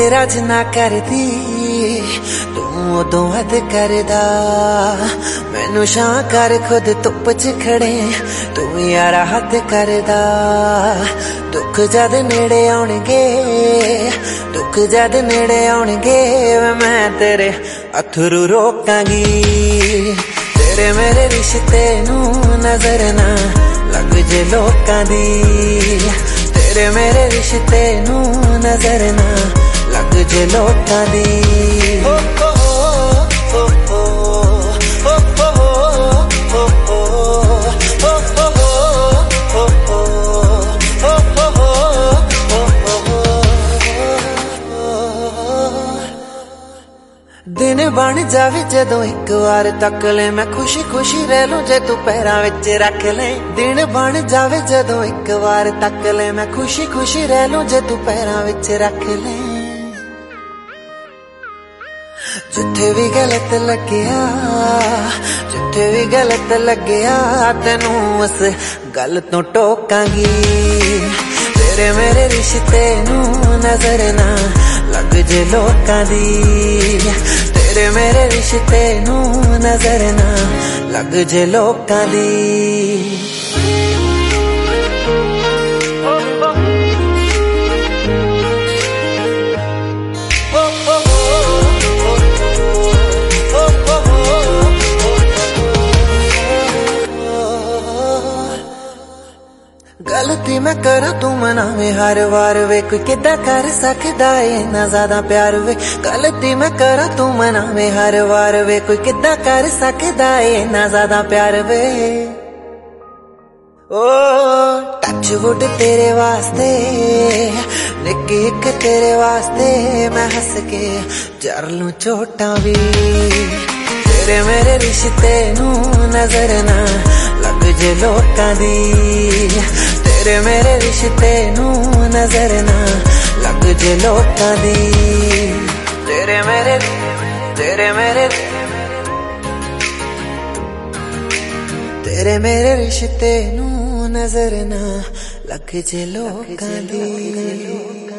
तेरा जिन्ना करदी तू उदों हद करदा। मैनू शां कर खुद धुप च खड़े तू यारा हद करदा। दुख जद नेड़े आउणगे, दुख जद नेड़े आउणगे, मैं तेरे अथरू रोकांगी। तेरे मेरे रिश्ते नू नजर ना लग जे लोकां दी। तेरे मेरे रिश्ते नू नजर ना लग जे लोकां दी। दिन बन जावे जदों एक बार तक ले, मैं खुशी खुशी रह लूं जे तू पैरां विच रख ले। दिन बन जावे जदों एक बार तक ले, मैं खुशी खुशी रह लूं जे तू पैरां विच रख ले। जिथे भी गलत लग्या, जिथे भी गलत लग्या, तेनू उस गल तो टोकांगी। तेरे मेरे रिश्ते नू नजर ना लग जे लोकां दी। तेरे मेरे रिश्ते नू नजर ना लग जे लोकां दी। गलती मैं करा तू मनावे हर बार वे, कोई किदा कर सकदा है इन्ना ज्यादा प्यार वे। गलती मैं करा तू मनावे हर बार वे, कोई किदा कर सकदा है इन्ना ज्यादा प्यार वे। ओ टच वुड तेरे वास्ते, निक्की एक तेरे वास्ते, मैं हंस के जर लूं चोटां भी। तेरे मेरे रिश्ते नू नजर ना लग जे लोकां दी। तेरे मेरे रिश्ते नू नजर ना लग जे लोकां दी। तेरे मेरे, तेरे मेरे, तेरे मेरे रिश्ते नू नजर ना लग जे लोकां दी।